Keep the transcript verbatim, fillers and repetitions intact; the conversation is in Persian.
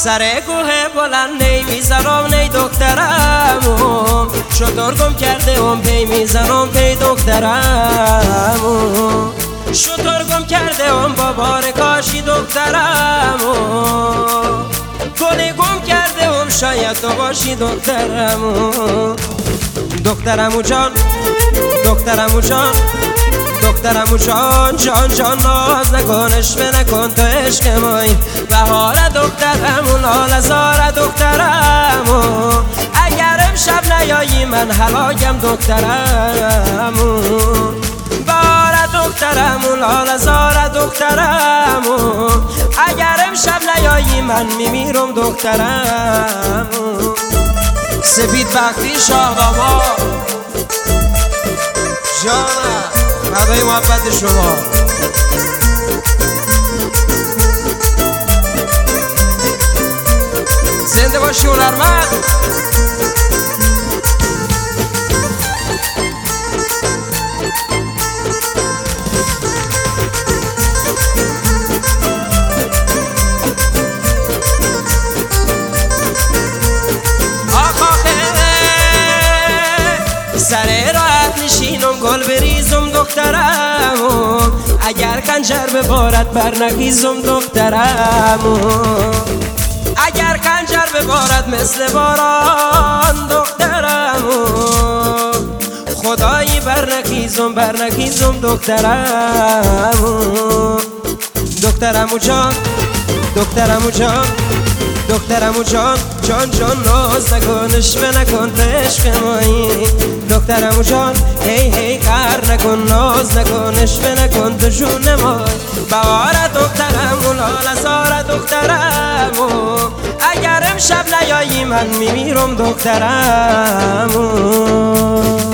سر کوه بلند نمیذارم نی دخترمو شطور گم کرده ام پی میزنم پی دخترمو شطور گم کرده ام بابار کاشی دخترمو گلی گم کرده ام شاید تو باشی دخترمو دخترمو جان دخترمو جان دخترمو جان جان جان ناز نکن عشق نکن تو عشق مایی بهار دخترمو لال زار دخترمو اگر امشب نیایی من هلاکم دخترمو بهار دخترمو لال زار دخترمو اگر امشب نیایی من میمیرم دخترمو سپید بختی شاه بابا جانم فدای محبت شما زنده باشی هنرمند سر راحت نشینم گل بریزم دخترمو اگر خنجر ببارد برنخیزم دخترمو اگر خنجر ببارد مثل باران دخترمو خدایی برنخیزم برنخیزم دخترمو دخترمو جان دخترمو جان دخترمو جان جان جان ناز نکن عشق نکن تو عشق مایی دخترمو جان هی هی قهر نکن ناز نکن عشق نکن تو جون مایی بهار دخترمو لال زار دخترمو اگر امشب نیایی من میمیرم دخترمو